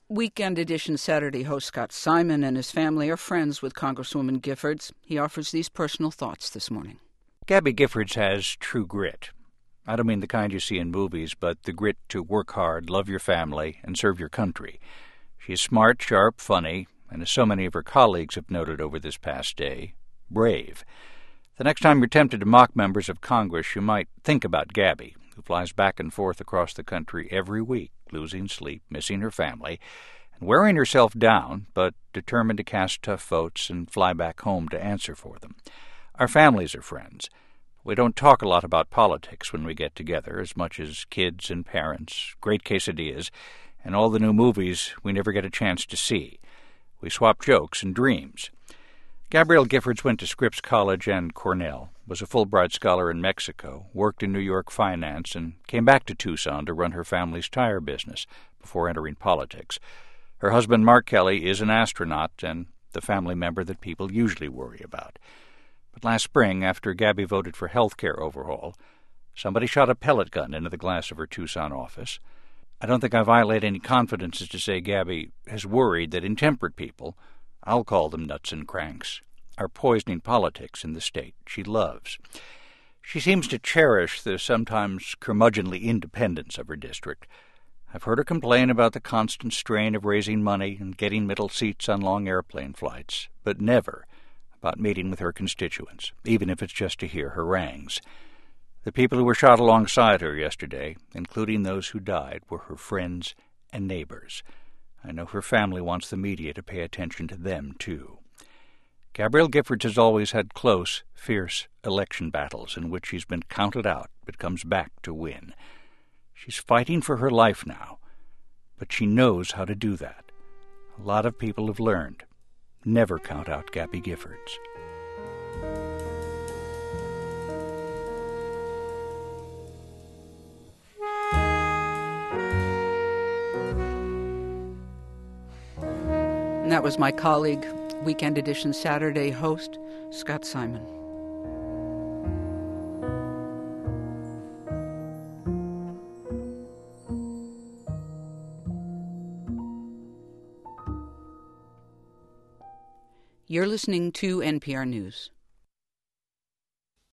Weekend Edition Saturday host Scott Simon and his family are friends with Congresswoman Giffords. He offers these personal thoughts this morning. Gabby Giffords has true grit. I don't mean the kind you see in movies, but the grit to work hard, love your family, and serve your country. She's smart, sharp, funny, and as so many of her colleagues have noted over this past day, brave. The next time you're tempted to mock members of Congress, you might think about Gabby, who flies back and forth across the country every week, losing sleep, missing her family, and wearing herself down, but determined to cast tough votes and fly back home to answer for them. Our families are friends. We don't talk a lot about politics when we get together, as much as kids and parents, great quesadillas, and all the new movies we never get a chance to see. We swap jokes and dreams. Gabrielle Giffords went to Scripps College and Cornell, was a Fulbright scholar in Mexico, worked in New York finance, and came back to Tucson to run her family's tire business before entering politics. Her husband, Mark Kelly, is an astronaut and the family member that people usually worry about. But last spring, after Gabby voted for health care overhaul, somebody shot a pellet gun into the glass of her Tucson office. I don't think I violate any confidences to say Gabby has worried that intemperate people, I'll call them nuts and cranks, are poisoning politics in the state she loves. She seems to cherish the sometimes curmudgeonly independence of her district. I've heard her complain about the constant strain of raising money and getting middle seats on long airplane flights, but never about meeting with her constituents, even if it's just to hear harangues. The people who were shot alongside her yesterday, including those who died, were her friends and neighbors. I know her family wants the media to pay attention to them, too. Gabrielle Giffords has always had close, fierce election battles in which she's been counted out but comes back to win. She's fighting for her life now, but she knows how to do that. A lot of people have learned. Never count out Gabby Giffords. And that was my colleague, Weekend Edition Saturday host, Scott Simon. You're listening to NPR News.